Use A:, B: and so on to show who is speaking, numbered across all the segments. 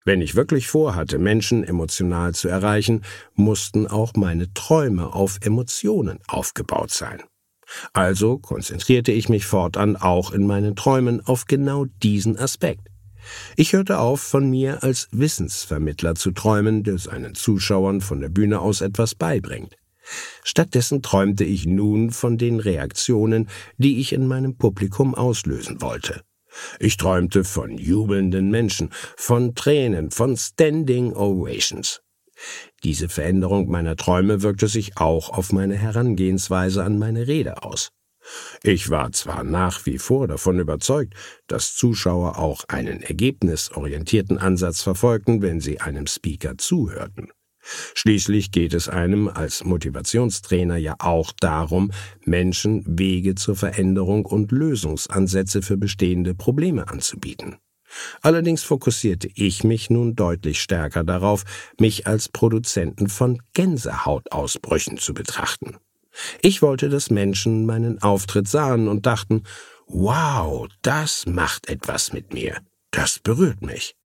A: Wenn ich wirklich vorhatte, Menschen emotional zu erreichen, mussten auch meine Träume auf Emotionen aufgebaut sein. Also konzentrierte ich mich fortan auch in meinen Träumen auf genau diesen Aspekt. Ich hörte auf, von mir als Wissensvermittler zu träumen, der seinen Zuschauern von der Bühne aus etwas beibringt. Stattdessen träumte ich nun von den Reaktionen, die ich in meinem Publikum auslösen wollte. Ich träumte von jubelnden Menschen, von Tränen, von Standing Ovations. Diese Veränderung meiner Träume wirkte sich auch auf meine Herangehensweise an meine Rede aus. Ich war zwar nach wie vor davon überzeugt, dass Zuschauer auch einen ergebnisorientierten Ansatz verfolgten, wenn sie einem Speaker zuhörten. Schließlich geht es einem als Motivationstrainer ja auch darum, Menschen Wege zur Veränderung und Lösungsansätze für bestehende Probleme anzubieten. Allerdings fokussierte ich mich nun deutlich stärker darauf, mich als Produzenten von Gänsehautausbrüchen zu betrachten. Ich wollte, dass Menschen meinen Auftritt sahen und dachten, wow, das macht etwas mit mir, das berührt mich.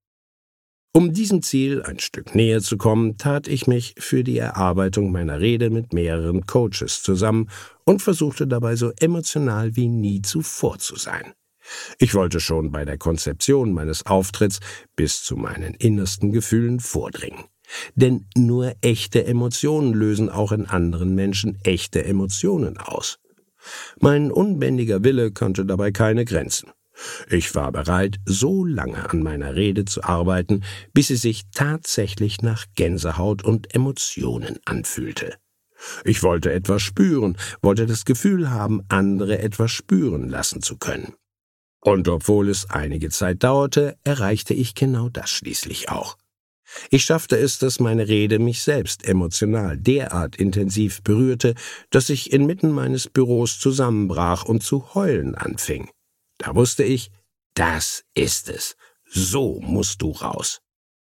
A: Um diesem Ziel ein Stück näher zu kommen, tat ich mich für die Erarbeitung meiner Rede mit mehreren Coaches zusammen und versuchte dabei so emotional wie nie zuvor zu sein. Ich wollte schon bei der Konzeption meines Auftritts bis zu meinen innersten Gefühlen vordringen. Denn nur echte Emotionen lösen auch in anderen Menschen echte Emotionen aus. Mein unbändiger Wille kannte dabei keine Grenzen. Ich war bereit, so lange an meiner Rede zu arbeiten, bis sie sich tatsächlich nach Gänsehaut und Emotionen anfühlte. Ich wollte etwas spüren, wollte das Gefühl haben, andere etwas spüren lassen zu können. Und obwohl es einige Zeit dauerte, erreichte ich genau das schließlich auch. Ich schaffte es, dass meine Rede mich selbst emotional derart intensiv berührte, dass ich inmitten meines Büros zusammenbrach und zu heulen anfing. Da wusste ich, das ist es. So musst du raus.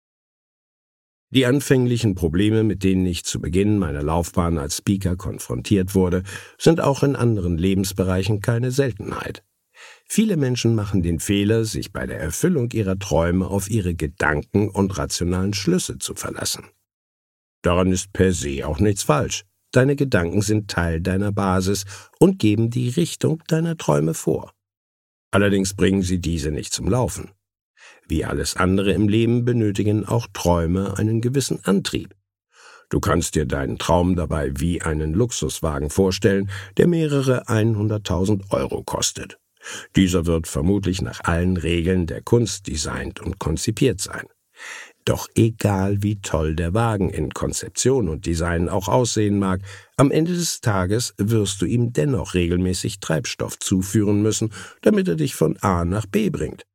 A: Die anfänglichen Probleme, mit denen ich zu Beginn meiner Laufbahn als Speaker konfrontiert wurde, sind auch in anderen Lebensbereichen keine Seltenheit. Viele Menschen machen den Fehler, sich bei der Erfüllung ihrer Träume auf ihre Gedanken und rationalen Schlüsse zu verlassen. Daran ist per se auch nichts falsch. Deine Gedanken sind Teil deiner Basis und geben die Richtung deiner Träume vor. Allerdings bringen sie diese nicht zum Laufen. Wie alles andere im Leben benötigen auch Träume einen gewissen Antrieb. Du kannst dir deinen Traum dabei wie einen Luxuswagen vorstellen, der mehrere 100.000 Euro kostet. Dieser wird vermutlich nach allen Regeln der Kunst designt und konzipiert sein. Doch egal wie toll der Wagen in Konzeption und Design auch aussehen mag, am Ende des Tages wirst du ihm dennoch regelmäßig Treibstoff zuführen müssen, damit er dich von A nach B bringt.